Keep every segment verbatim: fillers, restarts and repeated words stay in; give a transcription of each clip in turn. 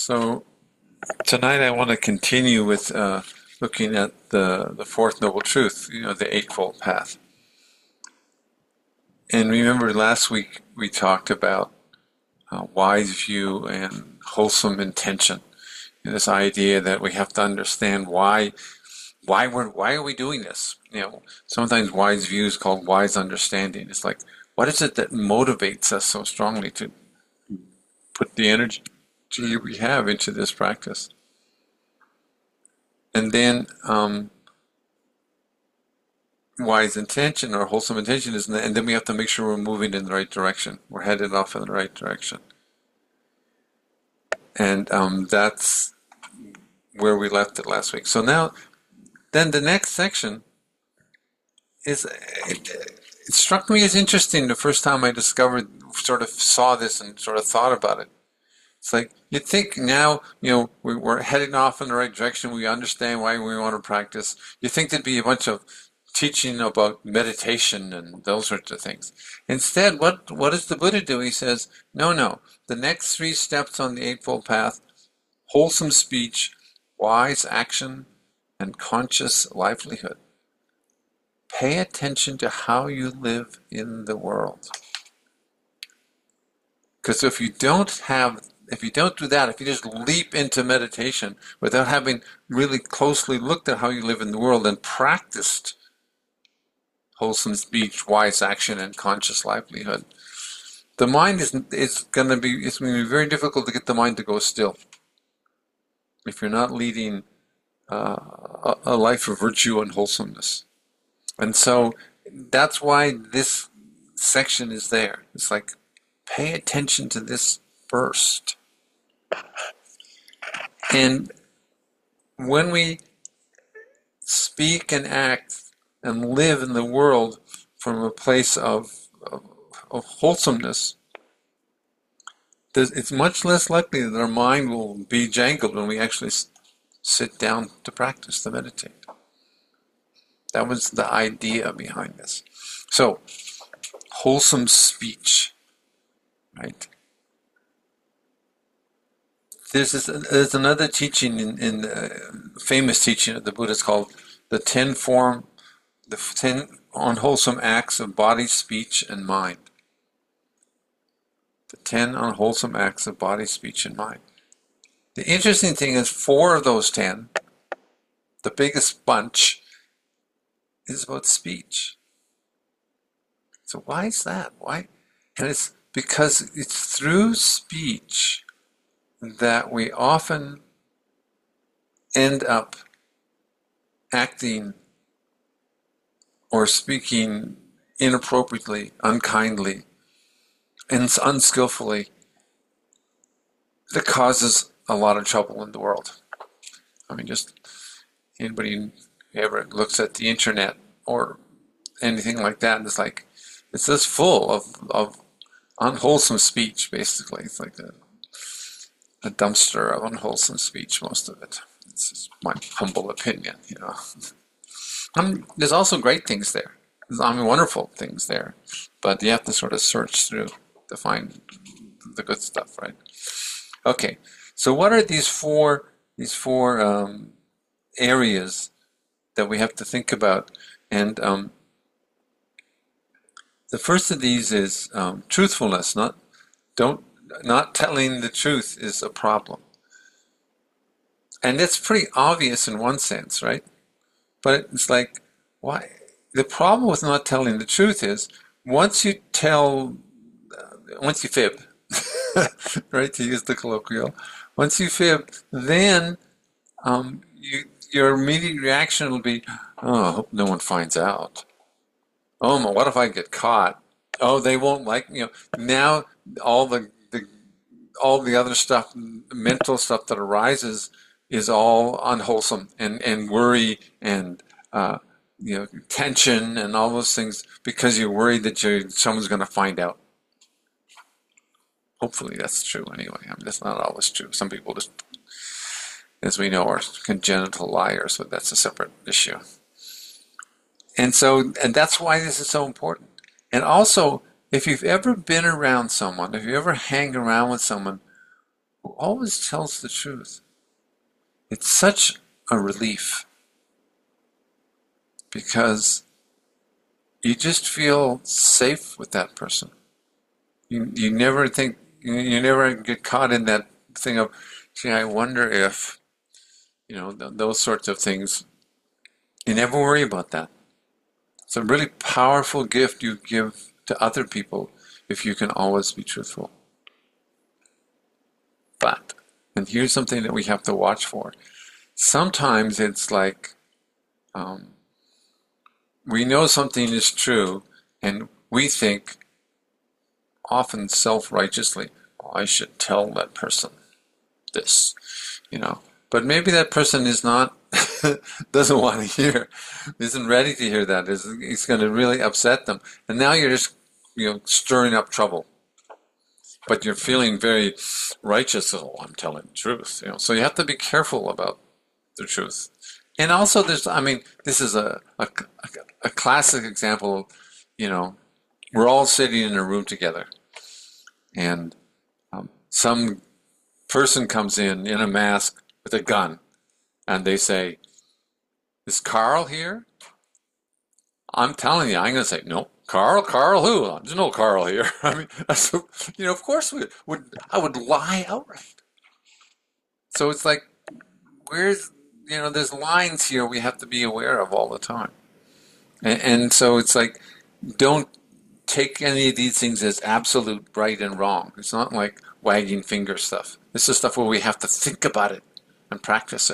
So tonight I want to continue with uh, looking at the, the fourth noble truth, you know, the eightfold path. And remember last week we talked about uh, wise view and wholesome intention. And this idea that we have to understand why why we're why are we doing this? You know, sometimes wise view is called wise understanding. It's like, what is it that motivates us so strongly to put the energy we have into this practice? And then um, wise intention or wholesome intention is, and then we have to make sure we're moving in the right direction. We're headed off in the right direction. And um, that's where we left it last week. So now, then the next section is, it, it struck me as interesting the first time I discovered, sort of saw this and sort of thought about it. It's like, you'd think now, you know, we, we're heading off in the right direction, we understand why we want to practice. You think there'd be a bunch of teaching about meditation and those sorts of things. Instead, what, what does the Buddha do? He says, no, no, the next three steps on the Eightfold Path, wholesome speech, wise action, and conscious livelihood. Pay attention to how you live in the world. Because if you don't have, if you don't do that, if you just leap into meditation without having really closely looked at how you live in the world and practiced wholesome speech, wise action, and conscious livelihood, the mind is is going to be it's going to be very difficult to get the mind to go still if you're not leading uh, a, a life of virtue and wholesomeness. And so that's why this section is there. It's like, pay attention to this first. And when we speak and act and live in the world from a place of, of, of wholesomeness, it's much less likely that our mind will be jangled when we actually sit down to practice, to meditate. That was the idea behind this. So, wholesome speech, right? There's, this, there's another teaching in, in the famous teaching of the Buddha. It's called the ten form, the ten unwholesome acts of body, speech, and mind. The ten unwholesome acts of body, speech, and mind. The interesting thing is, four of those ten, the biggest bunch, is about speech. So why is that? Why? And it's because it's through speech that we often end up acting or speaking inappropriately, unkindly, and unskillfully, that causes a lot of trouble in the world. I mean, just anybody who ever looks at the internet or anything like that, and it's like, it's just full of, of unwholesome speech, basically. It's like a, a dumpster of unwholesome speech, most of it. It's just my humble opinion, you know. I mean, there's also great things there. There's, I mean, wonderful things there. But you have to sort of search through to find the good stuff, right? Okay, so what are these four, these four um, areas that we have to think about? And um, the first of these is um, truthfulness. Not don't not telling the truth is a problem, and it's pretty obvious in one sense, right? But it's like, why? The problem with not telling the truth is once you tell, uh, once you fib, right? To use the colloquial, once you fib, then um, you. Your immediate reaction will be, oh, I hope no one finds out. Oh, what if I get caught? Oh, they won't like me. You know, now all the, the all the other stuff, mental stuff that arises, is all unwholesome, and, and worry and uh, you know, tension and all those things, because you're worried that you someone's going to find out. Hopefully that's true anyway. I mean, that's not always true. Some people just, as we know, are congenital liars, but that's a separate issue. And so, and that's why this is so important. And also, if you've ever been around someone, if you ever hang around with someone who always tells the truth. It's such a relief because you just feel safe with that person. You, you never think, you, you never get caught in that thing of, gee, I wonder if, you know, th- those sorts of things. You never worry about that. It's a really powerful gift you give to other people if you can always be truthful. But, and here's something that we have to watch for. Sometimes it's like um, we know something is true and we think, often self-righteously, oh, I should tell that person this, you know. But maybe that person is not, doesn't want to hear, isn't ready to hear that. It's, it's going to really upset them. And now you're just, you know, stirring up trouble. But you're feeling very righteous. Oh, I'm telling the truth, you know. So you have to be careful about the truth. And also, there's, I mean, this is a a, a classic example. You know, we're all sitting in a room together, and um, some person comes in in a mask with a gun, and they say, "Is Carl here?" I'm telling you, I'm going to say, "No, Carl, Carl who? There's no Carl here." I mean, that's, you know, of course we would. I would lie outright. So it's like, where's, you know, there's lines here we have to be aware of all the time. And, and so it's like, don't take any of these things as absolute right and wrong. It's not like wagging finger stuff. This is stuff where we have to think about it and practice it.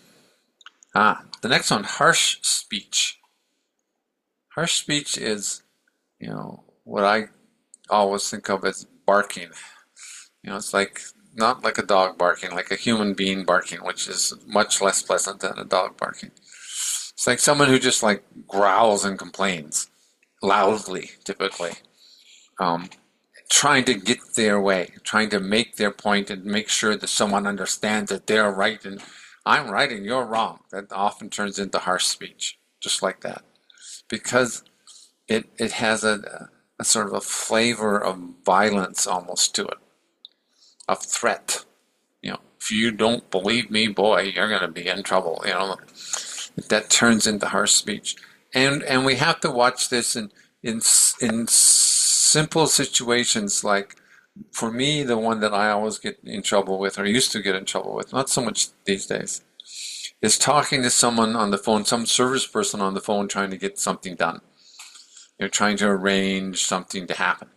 Ah, the next one, harsh speech. Harsh speech is, you know, what I always think of as barking. You know, it's like, not like a dog barking, like a human being barking, which is much less pleasant than a dog barking. It's like someone who just like growls and complains loudly, typically, um, trying to get their way, trying to make their point and make sure that someone understands that they're right and I'm right and you're wrong. That often turns into harsh speech, just like that, because it it has a, a sort of a flavor of violence almost to it, of threat. You know, if you don't believe me, boy, you're going to be in trouble. You know, that turns into harsh speech, and and we have to watch this in in in simple situations. Like, for me, the one that I always get in trouble with, or used to get in trouble with, not so much these days, is talking to someone on the phone, some service person on the phone, trying to get something done. You're trying to arrange something to happen,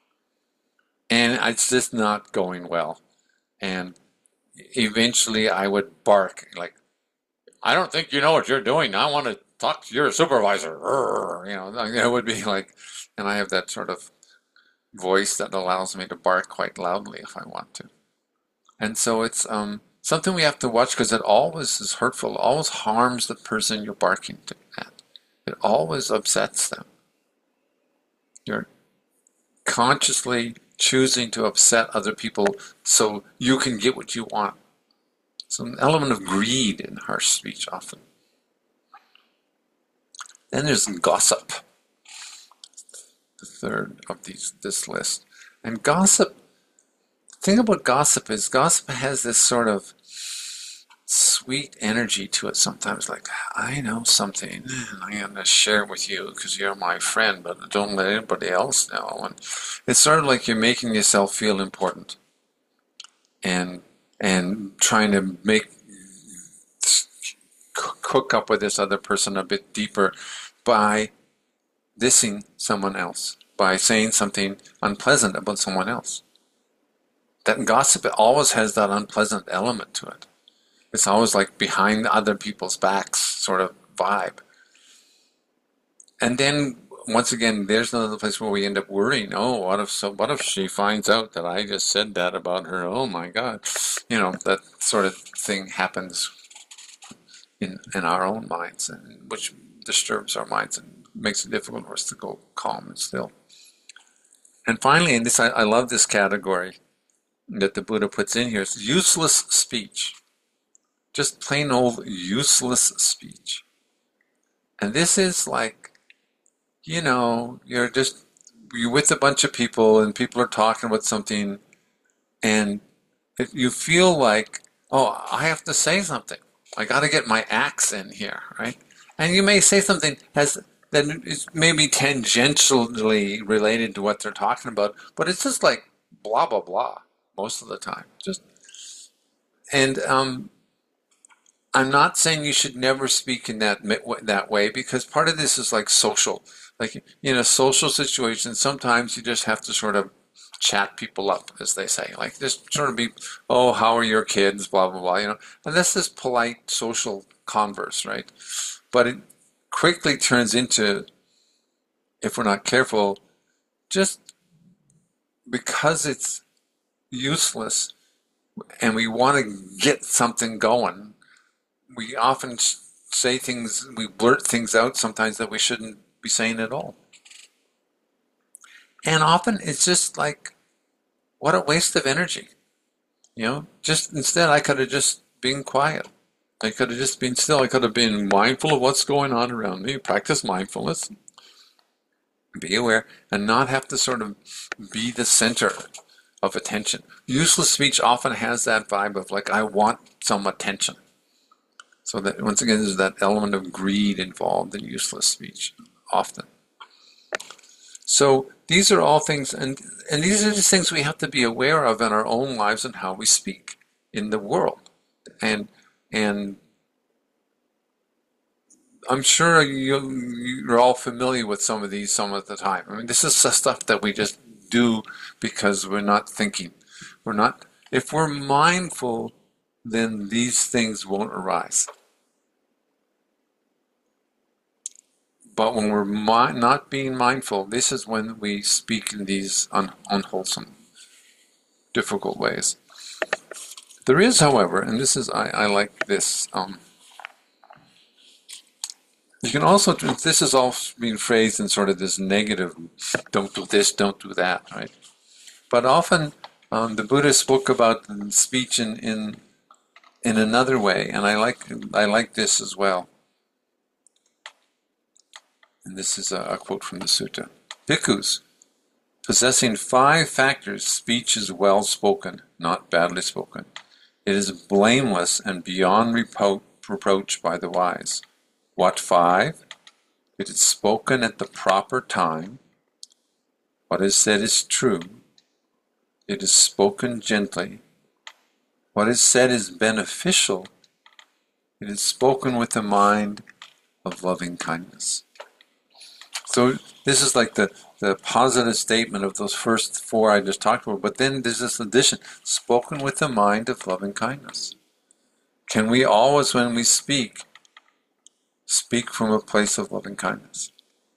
and it's just not going well. And eventually I would bark, like, I don't think you know what you're doing. I want to talk to your supervisor. You know, it would be like, and I have that sort of voice that allows me to bark quite loudly if I want to. And so it's um, something we have to watch, because it always is hurtful. It always harms the person you're barking to at. It always upsets them. You're consciously choosing to upset other people so you can get what you want. It's an element of greed in harsh speech often. Then there's gossip, the third of these this list. And gossip, the thing about gossip is gossip has this sort of sweet energy to it sometimes, like, I know something and I'm going to share it with you because you're my friend, but don't let anybody else know. And it's sort of like you're making yourself feel important and and trying to make cook up with this other person a bit deeper by dissing someone else, by saying something unpleasant about someone else. That gossip always has that unpleasant element to it. It's always like behind other people's backs sort of vibe. And then once again, there's another place where we end up worrying. Oh, what if so? What if she finds out that I just said that about her? Oh my God, you know, that sort of thing happens in in our own minds, and which disturbs our minds and makes it difficult for us to go calm and still. And finally, and this I, I love this category that the Buddha puts in here, is useless speech. Just plain old useless speech. And this is like, you know, you're just, you're with a bunch of people and people are talking about something, and It, you feel like, oh, I have to say something. I got to get my acts in here, right? And you may say something has that is maybe tangentially related to what they're talking about, but it's just like blah blah blah most of the time. Just and um, I'm not saying you should never speak in that that way, because part of this is like social. Like in a social situation, sometimes you just have to sort of chat people up, as they say. Like just sort of be, oh, how are your kids, blah blah blah. You know, and that's this polite social converse, right? But it quickly turns into, if we're not careful, just because it's useless and we want to get something going, we often say things, we blurt things out sometimes that we shouldn't be saying at all. And often it's just like, what a waste of energy. You know, just instead I could have just been quiet. I could have just been still. I could have been mindful of what's going on around me, practice mindfulness, be aware, and not have to sort of be the center of attention. Useless speech often has that vibe of like, I want some attention. So that once again, there's that element of greed involved in useless speech, often. So these are all things, and, and these are just things we have to be aware of in our own lives and how we speak in the world. And and I'm sure you, you're all familiar with some of these some of the time. I mean, this is the stuff that we just do because we're not thinking. We're not, if we're mindful, then these things won't arise. But when we're mi- not being mindful, this is when we speak in these un- unwholesome, difficult ways. There is, however, and this is, I, I like this, um, you can also, this is all being phrased in sort of this negative, don't do this, don't do that, right? But often um, the Buddha spoke about speech in, in in another way, and I like I like this as well. And this is a, a quote from the sutta. Bhikkhus, possessing five factors, speech is well spoken, not badly spoken. It is blameless and beyond repro- reproach by the wise. What five? It is spoken at the proper time. What is said is true. It is spoken gently. What is said is beneficial. It is spoken with a mind of loving kindness. So this is like the, the positive statement of those first four I just talked about. But then there's this addition, spoken with a mind of loving kindness. Can we always, when we speak, speak from a place of loving kindness?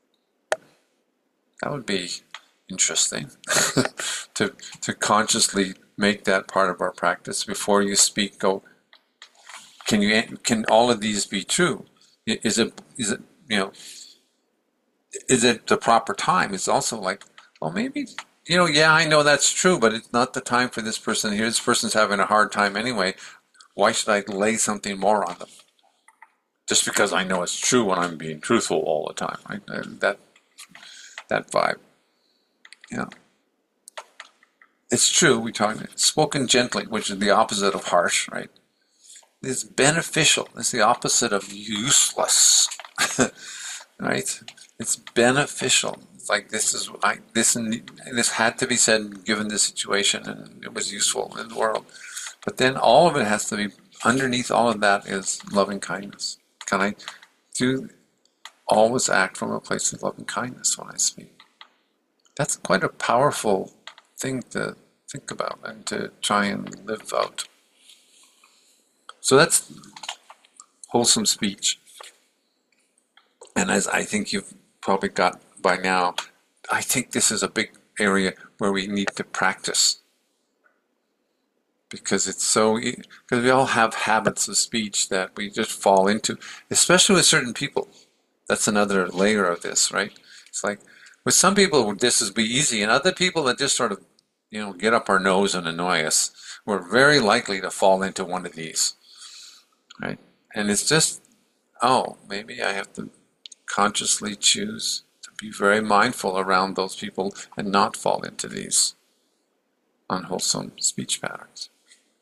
That would be interesting to to consciously make that part of our practice. Before you speak, go, can you can all of these be true? Is it is it you know is it the proper time? It's also like, well, maybe, you know, yeah, I know that's true, but it's not the time for this person here. This person's having a hard time anyway. Why should I lay something more on them? Just because I know it's true when I'm being truthful all the time, right? That that vibe. Yeah. It's true, we talk spoken gently, which is the opposite of harsh, right? It's beneficial. It's the opposite of useless. Right? It's beneficial. It's like this is I this and this had to be said given the situation, and it was useful in the world. But then all of it has to be underneath all of that is loving kindness. Can I do always act from a place of loving kindness when I speak? That's quite a powerful thing to think about and to try and live out. So that's wholesome speech. And as I think you've probably got by now, I think this is a big area where we need to practice. Because it's so, because we all have habits of speech that we just fall into, especially with certain people. That's another layer of this, right? It's like, with some people, this would be easy, and other people that just sort of, you know, get up our nose and annoy us, we're very likely to fall into one of these, right? And it's just, oh, maybe I have to consciously choose to be very mindful around those people and not fall into these unwholesome speech patterns.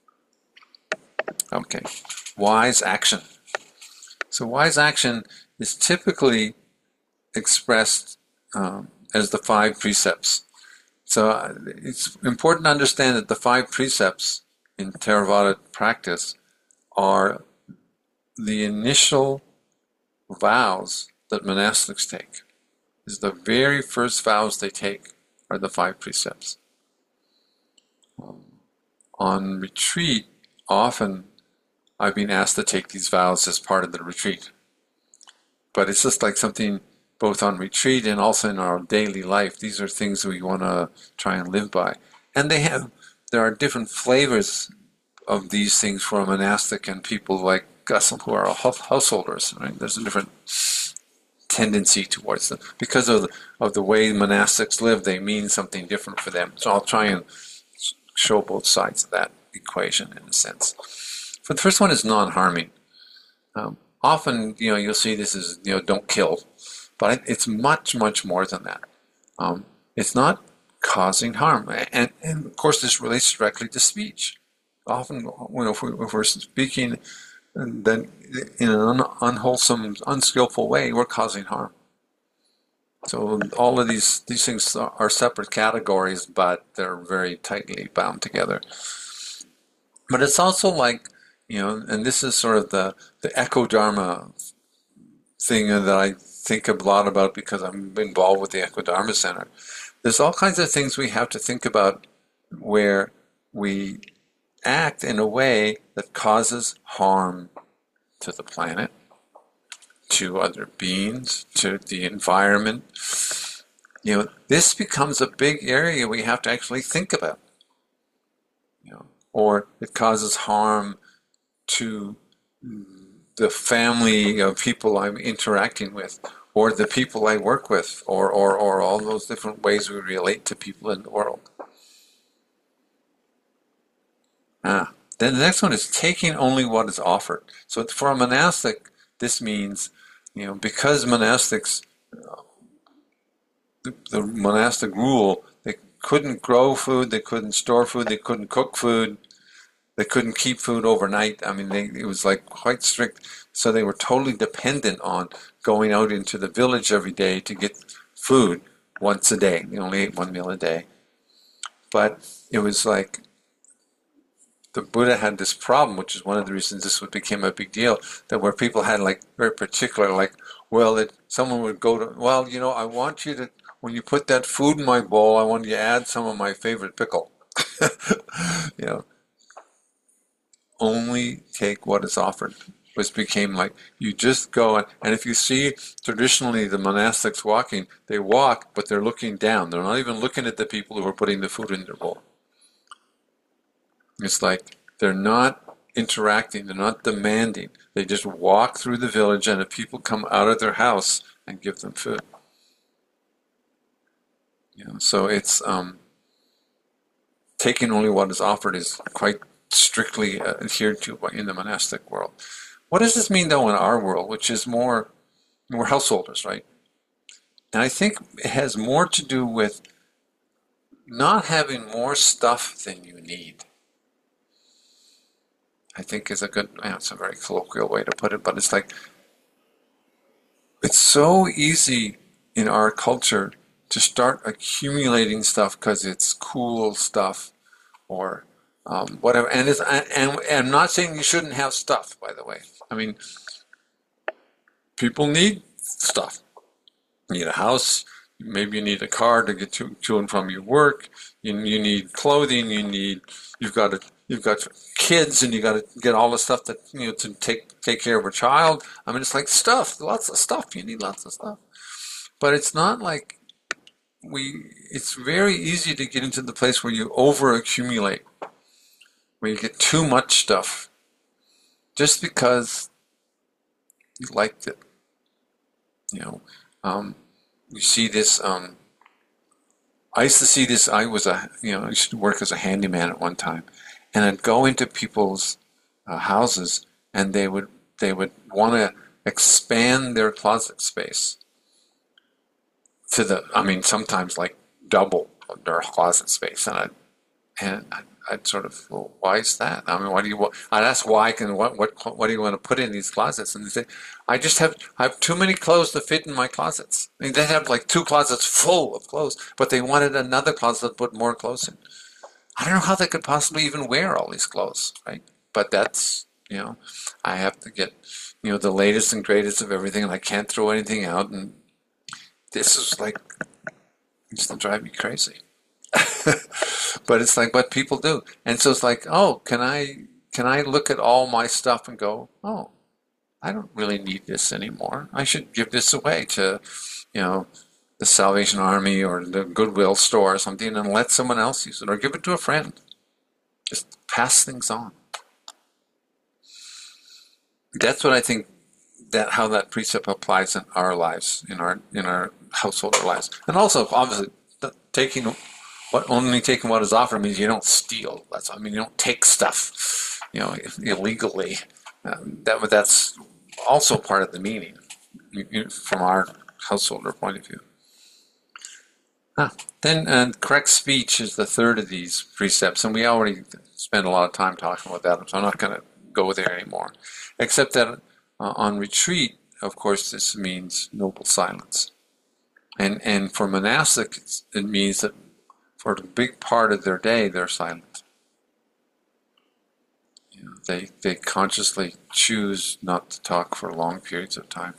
Okay, wise action. So wise action is typically expressed um, as the five precepts. So uh, it's important to understand that the five precepts in Theravada practice are the initial vows that monastics take. Is the very first vows they take are the five precepts. Um, on retreat, often I've been asked to take these vows as part of the retreat. But it's just like something both on retreat and also in our daily life. These are things we want to try and live by. And they have, there are different flavors of these things for a monastic and people like us who are householders. Right? There's a different tendency towards them. Because of the, of the way monastics live, they mean something different for them. So I'll try and show both sides of that equation in a sense. But the first one is non-harming. Um, often, you know, you'll see this as, you know, don't kill. But it's much, much more than that. Um, it's not causing harm. And, and, of course, this relates directly to speech. Often, you know, if, we, if we're speaking then in an un, unwholesome, unskillful way, we're causing harm. So all of these, these things are separate categories, but they're very tightly bound together. But it's also like, you know, and this is sort of the, the eco-dharma thing that I think a lot about because I'm involved with the Eco-Dharma Center. There's all kinds of things we have to think about where we act in a way that causes harm to the planet, to other beings, to the environment. You know, this becomes a big area we have to actually think about. You know, or it causes harm to the family of people I'm interacting with, or the people I work with, or, or, or all those different ways we relate to people in the world. Ah, then the next one is taking only what is offered. So for a monastic, this means, you know, because monastics, uh, the, the monastic rule, they couldn't grow food, they couldn't store food, they couldn't cook food, they couldn't keep food overnight. I mean, they, it was like quite strict. So they were totally dependent on going out into the village every day to get food once a day. They only ate one meal a day. But it was like the Buddha had this problem, which is one of the reasons this became a big deal, that where people had like very particular, like, well, that someone would go to, well, you know, I want you to, when you put that food in my bowl, I want you to add some of my favorite pickle. You know, only take what is offered. Which became like, you just go, and, and if you see traditionally the monastics walking, they walk, but they're looking down. They're not even looking at the people who are putting the food in their bowl. It's like they're not interacting, they're not demanding. They just walk through the village, and if people come out of their house and give them food. You know, so it's um, taking only what is offered is quite strictly uh, adhered to in the monastic world. What does this mean, though, in our world, which is more, we're householders, right? And I think it has more to do with not having more stuff than you need. I think is a good, you know, it's a very colloquial way to put it, but it's like, it's so easy in our culture to start accumulating stuff because it's cool stuff or um, whatever. And, it's, and, and I'm not saying you shouldn't have stuff, by the way. I mean, people need stuff. You need a house, maybe you need a car to get to, to and from your work, you, you need clothing, you need, you've got to, you've got kids and you got to get all the stuff that, you know, to take, take care of a child. I mean, it's like stuff, lots of stuff, you need lots of stuff. But it's not like we, it's very easy to get into the place where you over accumulate, where you get too much stuff. Just because you liked it, you know. Um, you see this. Um, I used to see this. I was a, you know, I used to work as a handyman at one time, and I'd go into people's uh, houses, and they would they would want to expand their closet space to the. I mean, sometimes like double their closet space, and I And I, I'd sort of, well, why is that? I mean, why do you want? I'd ask why can what what what do you want to put in these closets? And they say, I just have I have too many clothes to fit in my closets. I mean, they have like two closets full of clothes, but they wanted another closet to put more clothes in. I don't know how they could possibly even wear all these clothes, right? But that's, you know, I have to get, you know, the latest and greatest of everything, and I can't throw anything out. And this is like, it's to drive me crazy. But it's like what people do. And so it's like, oh, can I can I look at all my stuff and go, oh, I don't really need this anymore. I should give this away to, you know, the Salvation Army or the Goodwill store or something, and let someone else use it, or give it to a friend. Just pass things on. That's what I think, that how that precept applies in our lives, in our in our household lives. And also, obviously, taking what only taking what is offered means you don't steal. That's I mean you don't take stuff, you know, illegally. Um, that that's also part of the meaning from our householder point of view. Ah, then uh, correct speech is the third of these precepts, and we already spent a lot of time talking about that, so I'm not going to go there anymore. Except that uh, on retreat, of course, this means noble silence. And and for monastics, it means that for a big part of their day, they're silent. You know, they they consciously choose not to talk for long periods of time.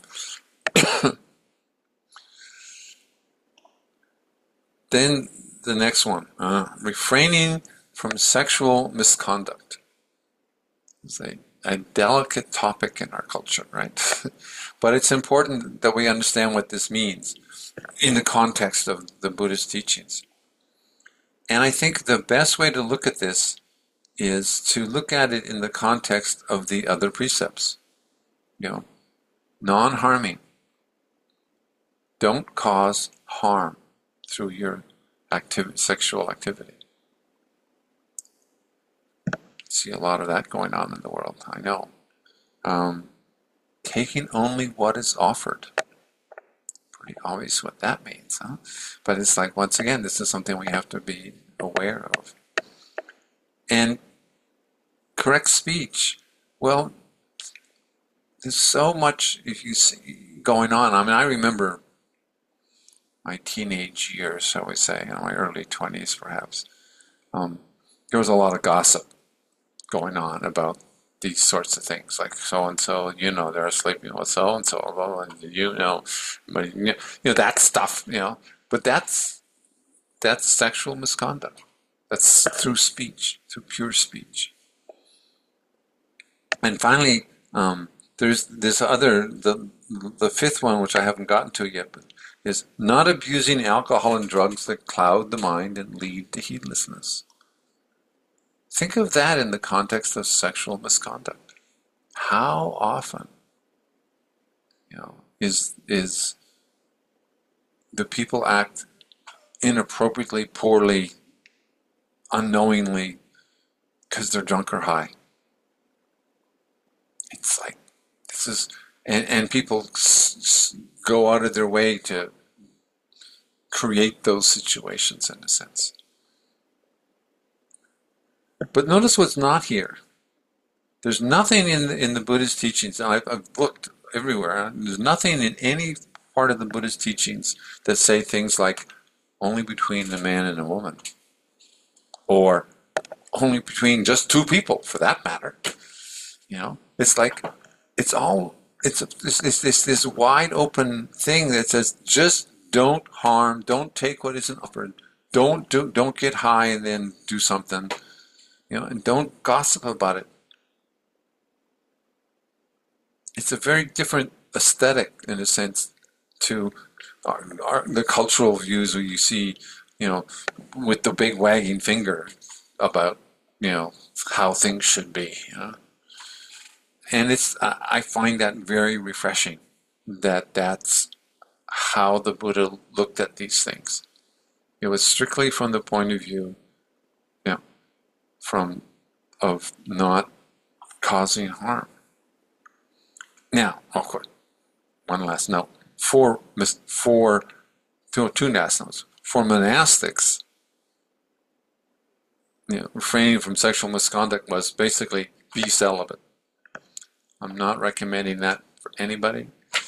Then the next one, uh, refraining from sexual misconduct. It's a, a delicate topic in our culture, right? But it's important that we understand what this means in the context of the Buddhist teachings. And I think the best way to look at this is to look at it in the context of the other precepts. You know, non-harming. Don't cause harm through your activity, sexual activity. See a lot of that going on in the world, I know. Um, taking only what is offered. Pretty obvious what that means, huh? But it's like, once again, this is something we have to be aware of. And correct speech, well, there's so much if you see going on. I mean, I remember my teenage years, shall we say, in my early twenties perhaps. Um, there was a lot of gossip going on about these sorts of things, like so-and-so, you know, they're sleeping with so-and-so, and you know, but, you know, that stuff, you know. But that's, that's sexual misconduct. That's through speech, through pure speech. And finally, um, there's this other, the, the fifth one, which I haven't gotten to yet, but is not abusing alcohol and drugs that cloud the mind and lead to heedlessness. Think of that in the context of sexual misconduct. How often, you know, is is do people act inappropriately, poorly, unknowingly, because they're drunk or high? It's like this is, and and people s- s- go out of their way to create those situations in a sense. But notice what's not here. There's nothing in the, in the Buddhist teachings, and I've, I've looked everywhere, there's nothing in any part of the Buddhist teachings that say things like, only between a man and a woman. Or only between just two people, for that matter. You know, it's like, it's all, it's, it's, it's this, this wide open thing that says, just don't harm, don't take what isn't offered, don't do, don't get high and then do something. You know, and don't gossip about it. It's a very different aesthetic, in a sense, to our, our, the cultural views where you see, you know, with the big wagging finger about, you know, how things should be. You know? And it's, I find that very refreshing, that that's how the Buddha looked at these things. It was strictly from the point of view, you know, from of not causing harm. Now, of course, one last note. For, for two, two last notes. For monastics, you know, refraining from sexual misconduct was basically be celibate. I'm not recommending that for anybody.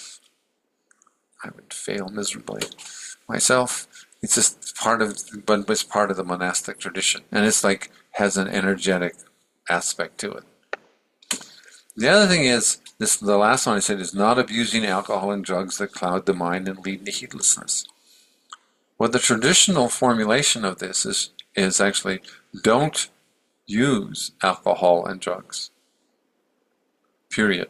I would fail miserably myself. It's just part of, but it's part of the monastic tradition, and it's like has an energetic aspect to it. The other thing is this: the last one I said is not abusing alcohol and drugs that cloud the mind and lead to heedlessness. Well, the traditional formulation of this is is actually don't use alcohol and drugs. Period.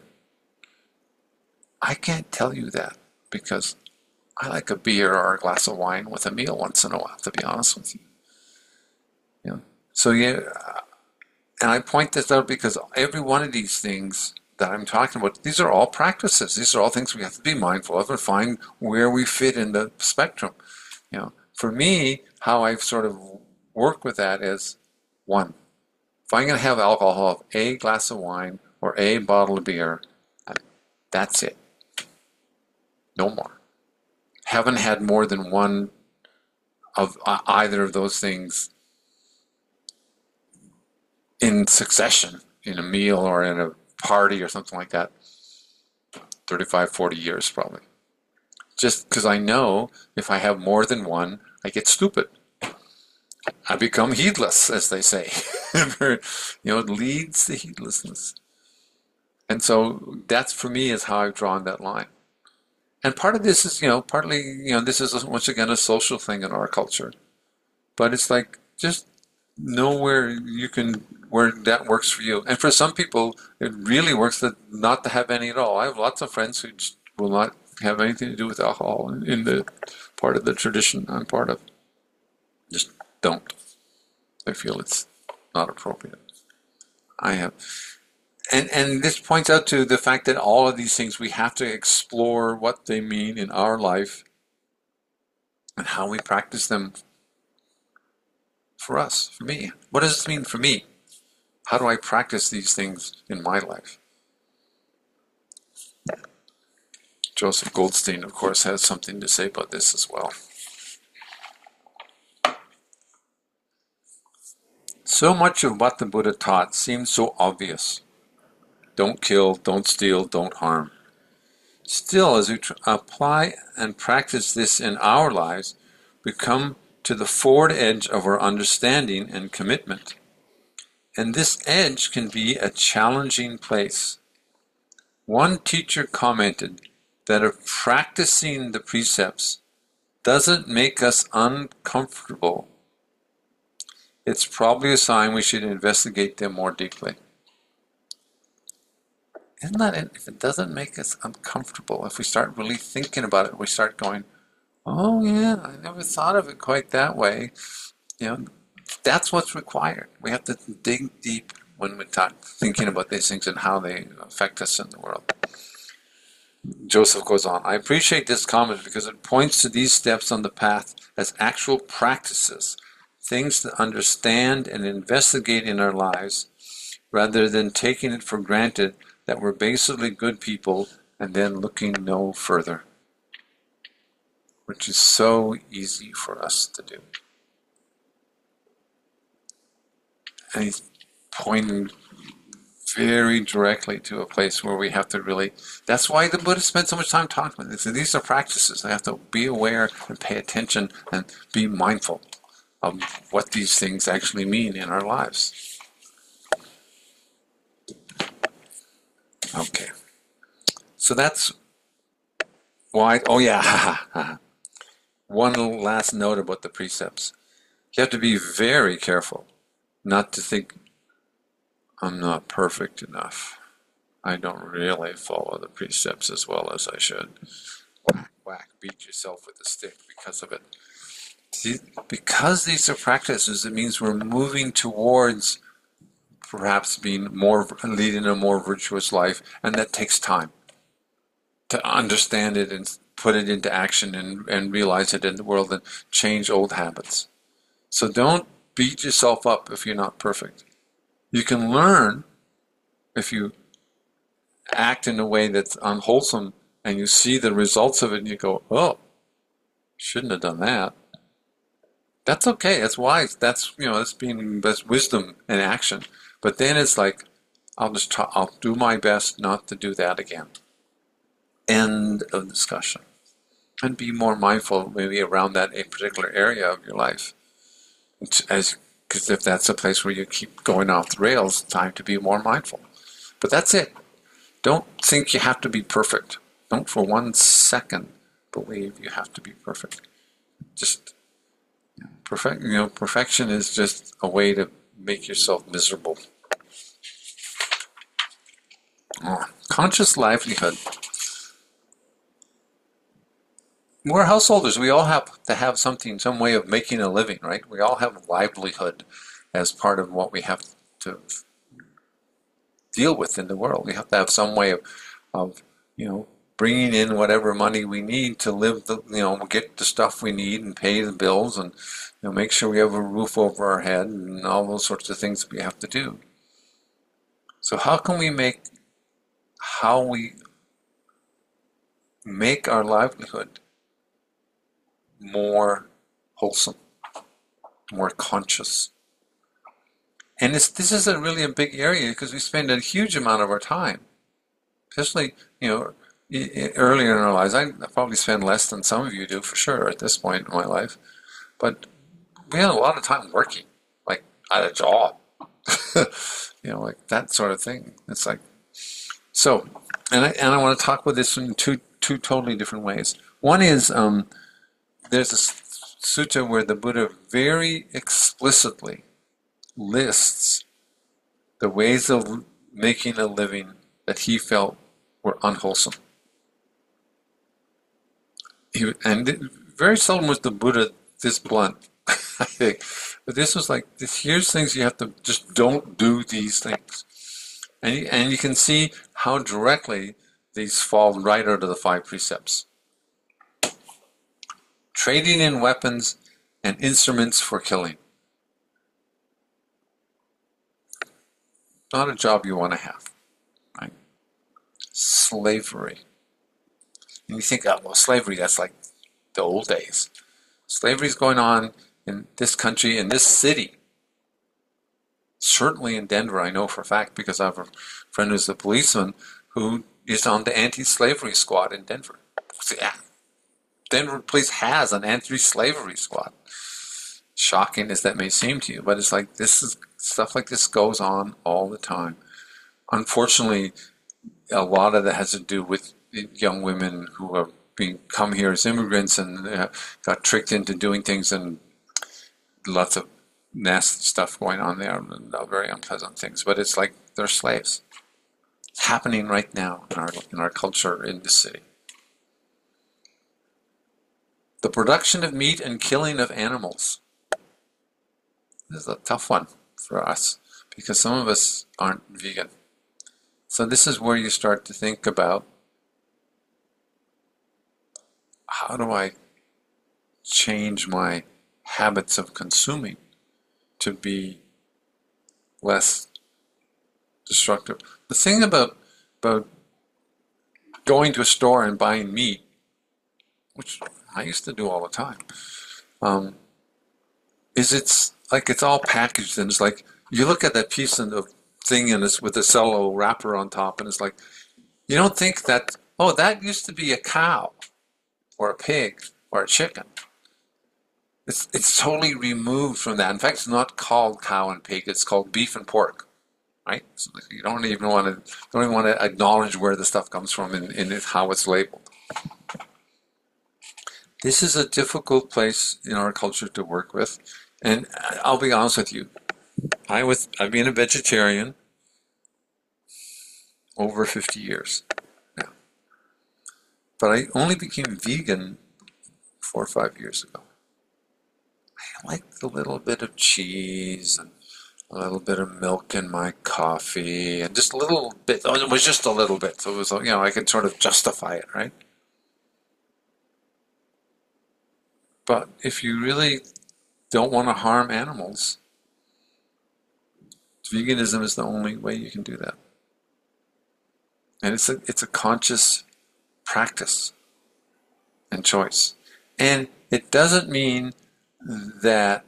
I can't tell you that because I like a beer or a glass of wine with a meal once in a while, to be honest with you. You know? So yeah, and I point this out because every one of these things that I'm talking about, these are all practices. These are all things we have to be mindful of and find where we fit in the spectrum. You know, for me, how I've sort of worked with that is, one, if I'm going to have alcohol, I'll have a glass of wine or a bottle of beer, that's it. No more. Haven't had more than one of either of those things in succession, in a meal or in a party or something like that, thirty-five, forty years probably. Just because I know if I have more than one, I get stupid. I become heedless, as they say. You know, it leads to heedlessness. And so that's, for me, is how I've drawn that line. And part of this is, you know, partly, you know, this is once again a social thing in our culture. But it's like, just know where you can, where that works for you. And for some people, it really works to not to have any at all. I have lots of friends who just will not have anything to do with alcohol in, in the part of the tradition I'm part of. Just don't. I feel it's not appropriate. I have. And and this points out to the fact that all of these things, we have to explore what they mean in our life and how we practice them for us, for me. What does this mean for me? How do I practice these things in my life? Joseph Goldstein, of course, has something to say about this as well. So much of what the Buddha taught seems so obvious. Don't kill, don't steal, don't harm. Still, as we tr- apply and practice this in our lives, we come to the forward edge of our understanding and commitment. And this edge can be a challenging place. One teacher commented that if practicing the precepts doesn't make us uncomfortable, it's probably a sign we should investigate them more deeply. Isn't that it? If it doesn't make us uncomfortable, if we start really thinking about it, we start going, oh yeah, I never thought of it quite that way. You know, that's what's required. We have to dig deep when we start thinking about these things and how they affect us in the world. Joseph goes on, I appreciate this comment because it points to these steps on the path as actual practices, things to understand and investigate in our lives, rather than taking it for granted that we're basically good people and then looking no further, which is so easy for us to do. And he's pointing very directly to a place where we have to really, that's why the Buddha spent so much time talking about this. These are practices. I have to be aware and pay attention and be mindful of what these things actually mean in our lives. Okay. So that's why, oh yeah, one last note about the precepts. You have to be very careful not to think, I'm not perfect enough. I don't really follow the precepts as well as I should. Whack, whack, beat yourself with a stick because of it. See, because these are practices, it means we're moving towards perhaps being more, leading a more virtuous life, and that takes time to understand it and put it into action and, and realize it in the world and change old habits. So don't beat yourself up if you're not perfect. You can learn if you act in a way that's unwholesome and you see the results of it and you go, oh, shouldn't have done that. That's okay. That's wise. That's, you know, that's being, that's wisdom in action. But then it's like, I'll just try, I'll do my best not to do that again. End of discussion. And be more mindful maybe around that a particular area of your life. As because if that's a place where you keep going off the rails, time to be more mindful. But that's it. Don't think you have to be perfect. Don't for one second believe you have to be perfect. Just perfect. You know, perfection is just a way to make yourself miserable. Oh, conscious livelihood. We're householders. We all have to have something, some way of making a living, right? We all have livelihood as part of what we have to deal with in the world. We have to have some way of, of you know, bringing in whatever money we need to live, the, you know, get the stuff we need and pay the bills and, you know, make sure we have a roof over our head and all those sorts of things that we have to do. So how can we make, how we make our livelihood more wholesome, more conscious? And it's, this is a really a big area because we spend a huge amount of our time, especially, you know, earlier in our lives. I probably spend less than some of you do for sure at this point in my life, but we had a lot of time working, like at a job, you know, like that sort of thing. It's like, so, and I, and I want to talk about this in two, two totally different ways. One is, um, there's a sutta where the Buddha very explicitly lists the ways of making a living that he felt were unwholesome. He, and it, very seldom was the Buddha this blunt, I think. But this was like, this, here's things you have to, just don't do these things. And you, and you can see how directly these fall right out of the five precepts. Trading in weapons and instruments for killing. Not a job you want to have, right? Slavery. And you think, oh, well, slavery, that's like the old days. Slavery is going on in this country, in this city. Certainly in Denver, I know for a fact, because I have a friend who's a policeman who is on the anti-slavery squad in Denver. Yeah. Denver Police has an anti-slavery squad. Shocking as that may seem to you, but it's like this is stuff like this goes on all the time. Unfortunately, a lot of that has to do with young women who have been come here as immigrants and uh, got tricked into doing things, and lots of nasty stuff going on there, and uh, very unpleasant things. But it's like they're slaves. It's happening right now in our in our culture in the city. The production of meat and killing of animals. This is a tough one for us because some of us aren't vegan. So this is where you start to think about, how do I change my habits of consuming to be less destructive? The thing about, about going to a store and buying meat, which I used to do all the time, um, is it's like it's all packaged, and it's like you look at that piece of the thing and it's with a cello wrapper on top, and it's like you don't think that, oh, that used to be a cow or a pig or a chicken. It's it's totally removed from that. In fact, it's not called cow and pig. It's called beef and pork, right? So you don't even want to don't even want to acknowledge where the stuff comes from and, and how it's labeled. This is a difficult place in our culture to work with, and I'll be honest with you. I was I've been a vegetarian over fifty years now, but I only became vegan four or five years ago. I liked a little bit of cheese and a little bit of milk in my coffee, and just a little bit. Oh, it was just a little bit, so it was, you know, I could sort of justify it, right? But if you really don't want to harm animals, veganism is the only way you can do that. And it's a, it's a conscious practice and choice. And it doesn't mean that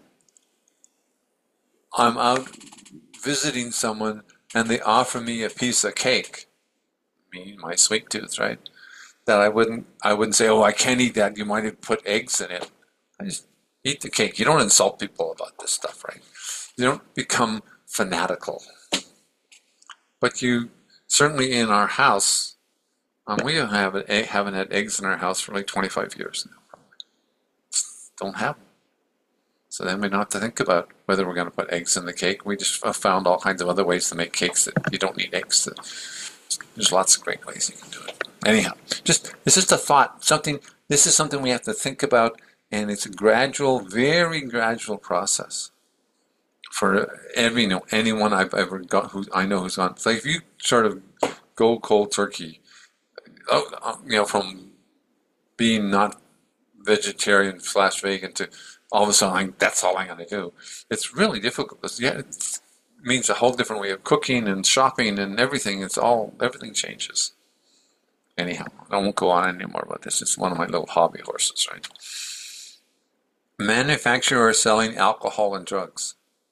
I'm out visiting someone and they offer me a piece of cake, me, my sweet tooth, right? That I wouldn't, I wouldn't say, oh, I can't eat that. You might have put eggs in it. I just eat the cake. You don't insult people about this stuff, right? You don't become fanatical. But you, certainly in our house, um, we haven't, haven't had eggs in our house for like twenty-five years now, probably. Just don't have them. So then we don't have to think about whether we're going to put eggs in the cake. We just found all kinds of other ways to make cakes that you don't need eggs. There's lots of great ways you can do it. Anyhow, just it's just a thought. Something. This is something we have to think about, and it's a gradual, very gradual process for every you know anyone I've ever got who I know who's gone. It's like if you sort of go cold turkey, oh, you know, from being not vegetarian slash vegan to all of a sudden, that's all I'm going to do. It's really difficult. It's, yeah, it means a whole different way of cooking and shopping and everything. It's all, everything changes. Anyhow, I won't go on anymore about this. It's one of my little hobby horses, right? Manufacturers selling alcohol and drugs.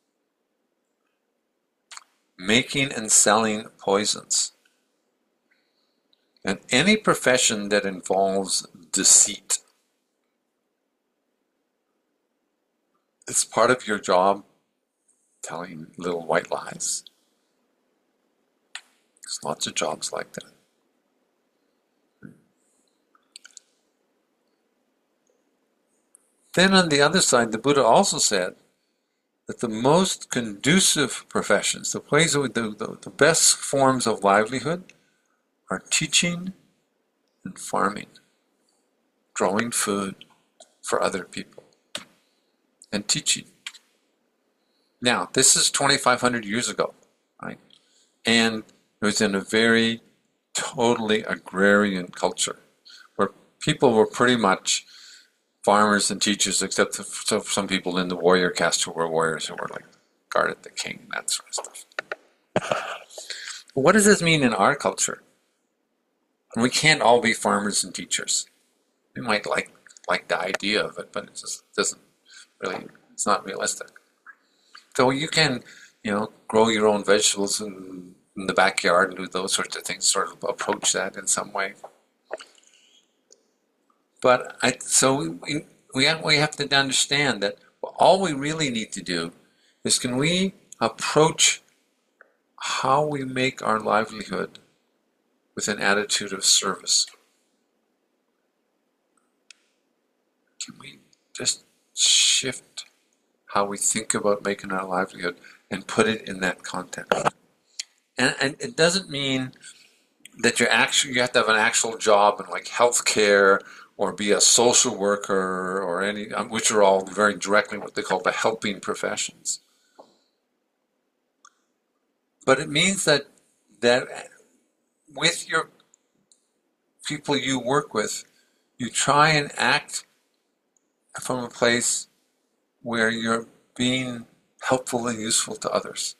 Making and selling poisons. And any profession that involves deceit. It's part of your job telling little white lies. There's lots of jobs like that. Then on the other side, the Buddha also said that the most conducive professions, the ways with the, the, the best forms of livelihood are teaching and farming, growing food for other people. And teaching. Now, this is twenty-five hundred years ago, right? And it was in a very totally agrarian culture where people were pretty much farmers and teachers, except for some people in the warrior caste who were warriors who were like guarded the king and that sort of stuff. What does this mean in our culture? We can't all be farmers and teachers. We might like like the idea of it, but it just doesn't. Really, it's not realistic. So you can, you know, grow your own vegetables in, in the backyard and do those sorts of things, sort of approach that in some way. But I, so we, we, have, we have to understand that all we really need to do is can we approach how we make our livelihood with an attitude of service. Can we just shift how we think about making our livelihood and put it in that context? And, and it doesn't mean that you're actually, you have to have an actual job in like healthcare or be a social worker or any, which are all very directly what they call the helping professions. But it means that that with your people you work with, you try and act from a place where you're being helpful and useful to others.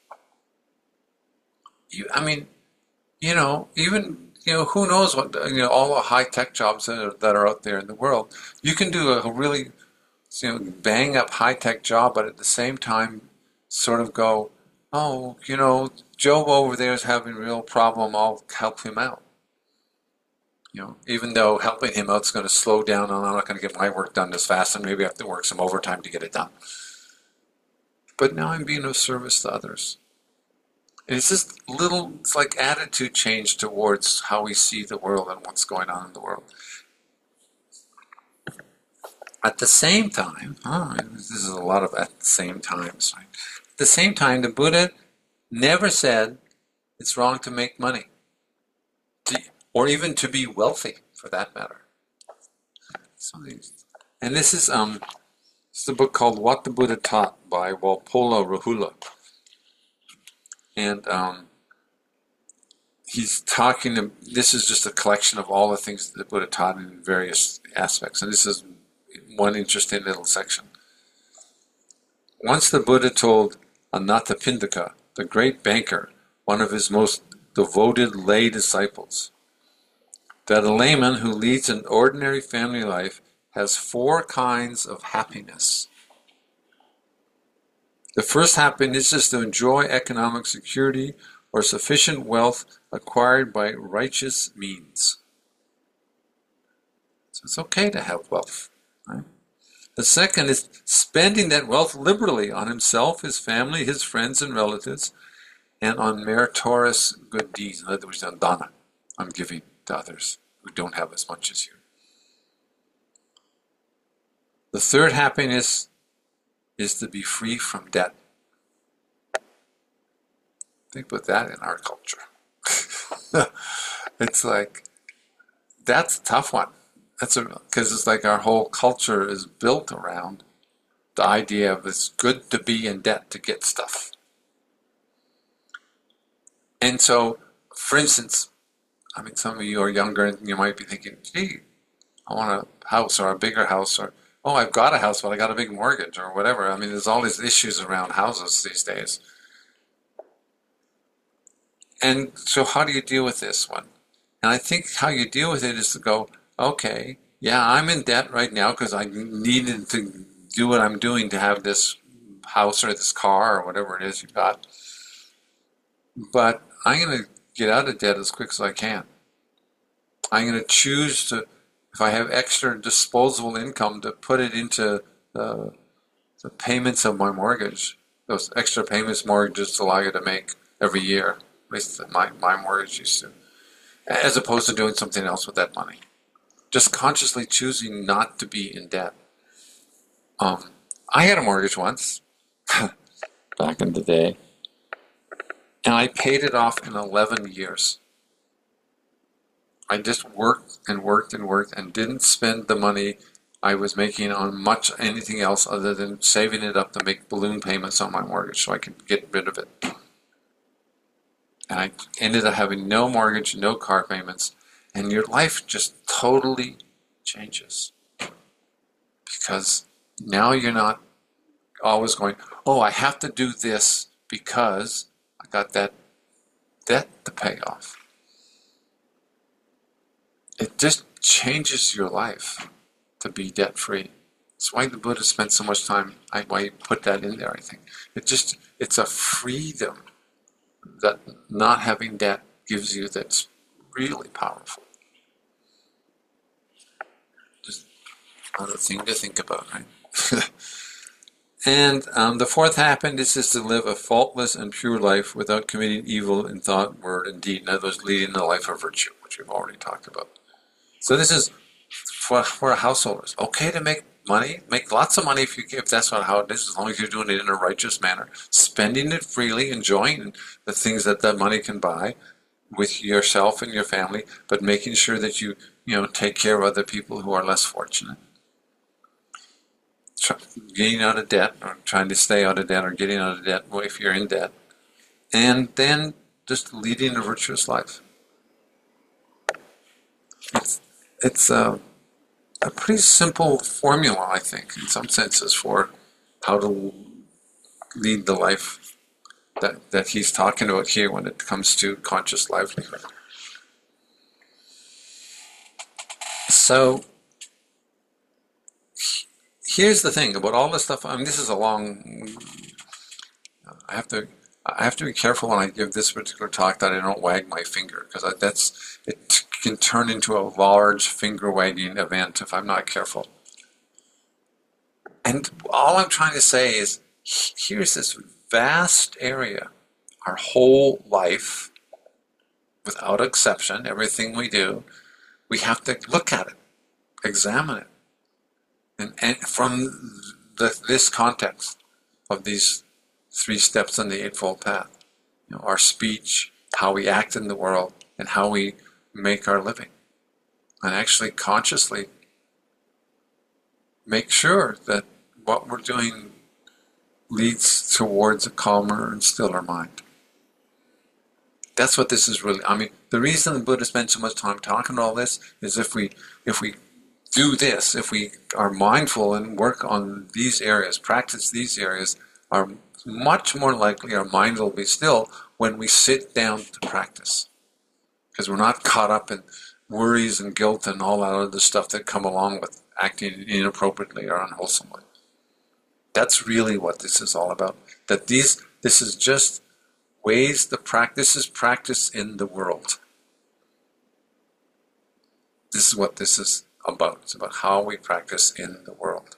You, I mean, you know, even, you know, who knows what, you know, all the high-tech jobs that are, that are out there in the world. You can do a really, you know, bang-up high-tech job, but at the same time sort of go, oh, you know, Joe over there is having a real problem, I'll help him out. You know, even though helping him out is going to slow down and I'm not going to get my work done as fast and maybe I have to work some overtime to get it done. But now I'm being of service to others. And it's just little, it's like attitude change towards how we see the world and what's going on in the world. At the same time, oh, this is a lot of at the same times, right? At the same time, the Buddha never said it's wrong to make money. To, or even to be wealthy, for that matter. And this is um, it's the book called What the Buddha Taught by Walpola Rahula. And um, he's talking, this is just a collection of all the things that the Buddha taught in various aspects. And this is one interesting little section. Once the Buddha told Anathapindika, the great banker, one of his most devoted lay disciples, that a layman who leads an ordinary family life has four kinds of happiness. The first happiness is to enjoy economic security or sufficient wealth acquired by righteous means. So it's okay to have wealth, right? The second is spending that wealth liberally on himself, his family, his friends and relatives, and on meritorious good deeds. In other words, on dana, on giving to others who don't have as much as you. The third happiness is to be free from debt. Think about that in our culture. It's like, that's a tough one. That's a, because it's like our whole culture is built around the idea of it's good to be in debt to get stuff. And so, for instance, I mean, some of you are younger and you might be thinking, gee, I want a house or a bigger house, or, oh, I've got a house, but I got a big mortgage or whatever. I mean, there's all these issues around houses these days. And so how do you deal with this one? And I think how you deal with it is to go, okay, yeah, I'm in debt right now because I needed to do what I'm doing to have this house or this car or whatever it is you got. But I'm going to get out of debt as quick as I can. I'm going to choose to, if I have extra disposable income, to put it into the, the payments of my mortgage. Those extra payments mortgages allow you to make every year. At least my, my mortgage used to. As opposed to doing something else with that money. Just consciously choosing not to be in debt. Um, I had a mortgage once, back in the day, and I paid it off in eleven years. I just worked and worked and worked and didn't spend the money I was making on much anything else other than saving it up to make balloon payments on my mortgage so I could get rid of it. And I ended up having no mortgage, no car payments, and your life just totally changes. Because now you're not always going, oh, I have to do this because I got that debt to pay off. It just changes your life to be debt-free. That's why the Buddha spent so much time, why he put that in there, I think. It just, it's a freedom that not having debt gives you that's really powerful. Just another thing to think about, right? And um, the fourth happiness is to live a faultless and pure life without committing evil in thought, word, and deed. In other words, leading a life of virtue, which we've already talked about. So this is for, for householders. Okay to make money, make lots of money if you if that's not how it is, as long as you're doing it in a righteous manner, spending it freely, enjoying the things that that money can buy with yourself and your family, but making sure that you you know take care of other people who are less fortunate. Getting out of debt, or trying to stay out of debt, or getting out of debt if you're in debt, and then just leading a virtuous life. It's it's a, a pretty simple formula, I think, in some senses, for how to lead the life that, that he's talking about here when it comes to conscious livelihood. So, here's the thing about all this stuff. I mean, this is a long. I have to. I have to be careful when I give this particular talk that I don't wag my finger, because that's it can turn into a large finger wagging event if I'm not careful. And all I'm trying to say is, here's this vast area, our whole life, without exception, everything we do, we have to look at it, examine it. And, and from the, this context of these three steps on the Eightfold Path, you know, our speech, how we act in the world, and how we make our living. And actually consciously make sure that what we're doing leads towards a calmer and stiller mind. That's what this is really, I mean, the reason the Buddha spent so much time talking about all this is if we, if we do this, if we are mindful and work on these areas, practice these areas, are much more likely our mind will be still when we sit down to practice. Because we're not caught up in worries and guilt and all that other stuff that come along with acting inappropriately or unwholesomely. That's really what this is all about. that these this is just ways the practice is practiced in the world. This is what this is about. It's about how we practice in the world.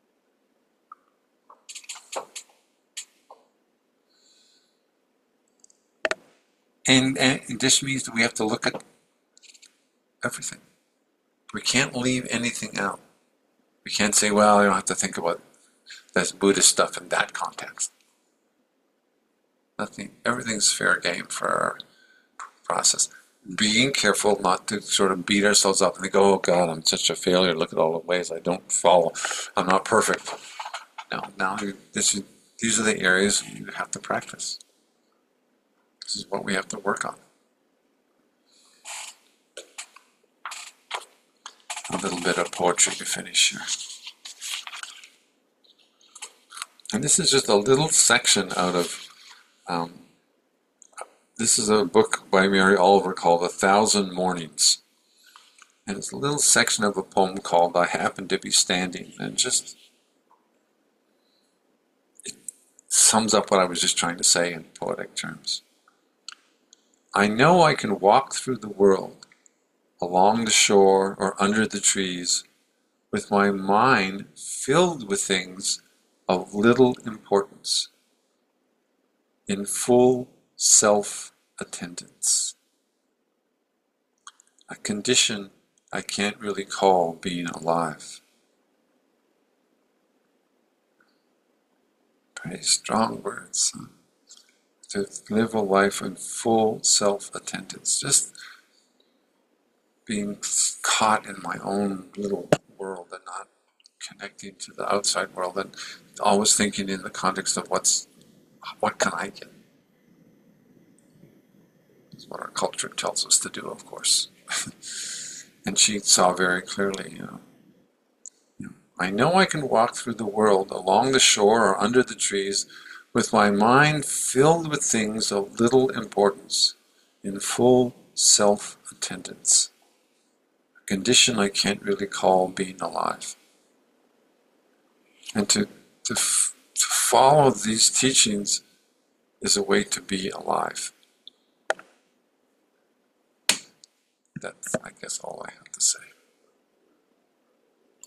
And, and this means that we have to look at everything. We can't leave anything out. We can't say, well, I don't have to think about this Buddhist stuff in that context. Nothing, everything's fair game for our process. Being careful not to sort of beat ourselves up and think, oh God, I'm such a failure. Look at all the ways I don't follow. I'm not perfect. No, now you, this is, these are the areas you have to practice. This is what we have to work on. A little bit of poetry to finish here. And this is just a little section out of, um, this is a book by Mary Oliver called A Thousand Mornings. And it's a little section of a poem called I Happen to Be Standing. And just, it sums up what I was just trying to say in poetic terms. I know I can walk through the world, along the shore or under the trees, with my mind filled with things of little importance, in full self-attendance. A condition I can't really call being alive. Very strong words. Huh? To live a life in full self-attendance, just being caught in my own little world and not connecting to the outside world, and always thinking in the context of what's, what can I get? That's what our culture tells us to do, of course. And she saw very clearly, you know, you know, I know I can walk through the world along the shore or under the trees with my mind filled with things of little importance, in full self-attendance, a condition I can't really call being alive. And to, to, f- to follow these teachings is a way to be alive. That's, I guess, all I have.